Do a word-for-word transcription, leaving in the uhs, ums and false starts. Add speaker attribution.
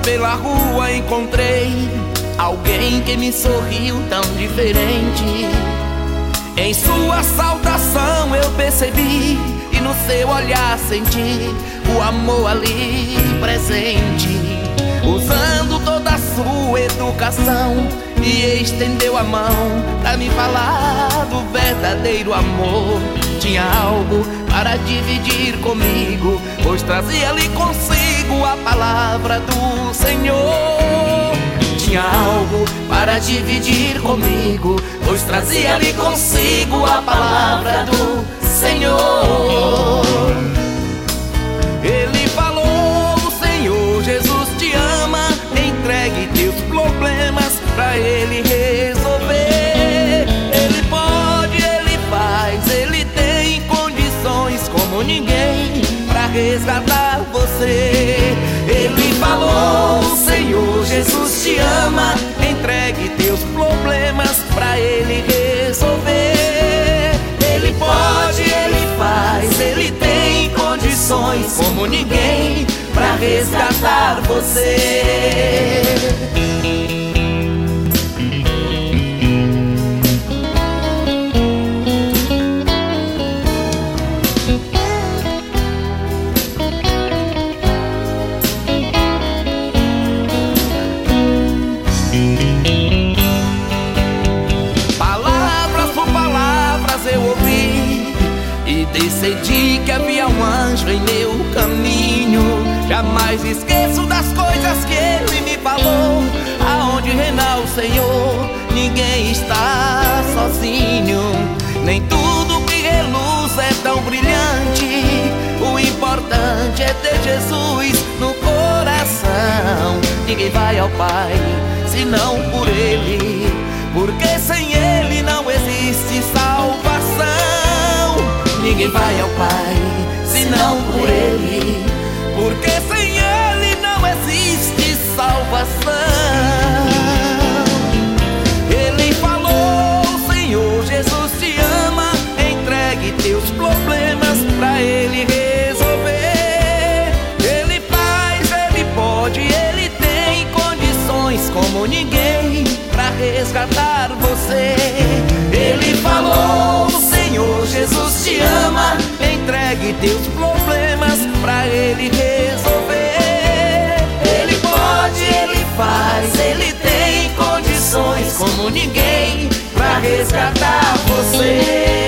Speaker 1: pela rua encontrei alguém que me sorriu tão diferente. Em sua saudação eu percebi, e no seu olhar senti o amor ali presente. Usando toda a sua educação, e estendeu a mão pra me falar do verdadeiro amor. Tinha algo para dividir comigo, pois trazia ali consigo a palavra do Senhor. Tinha algo para dividir comigo, pois trazia ali consigo a palavra do Senhor. Ele falou: o Senhor Jesus te ama, entregue teus problemas pra Ele resolver. Ele pode, Ele faz, Ele tem condições como ninguém pra resgatar você. Ele falou: o Senhor Jesus te ama, entregue teus problemas pra Ele resolver. Ele pode, Ele faz, Ele tem condições como ninguém pra resgatar você. Palavras por palavras eu ouvi, e decidi que havia um anjo em meu caminho. Jamais esqueço das coisas que Ele me falou. Aonde reinar o Senhor, ninguém está sozinho. Nem tudo que reluz é tão brilhante. O importante é ter Jesus no coração. Ninguém vai ao Pai senão por Ele, porque sem Ele não existe salvação. Ninguém vai ao Pai senão por Ele, porque sem Ele não existe salvação. Ele falou: o Senhor Jesus te ama, entregue teus problemas pra Ele resolver. Ele faz, Ele pode, Ele tem condições como ninguém pra resgatar você. Ele falou: o Senhor Jesus te ama, entregue teus problemas pra Ele resolver. Ele pode, Ele faz, Ele tem condições como ninguém pra resgatar você.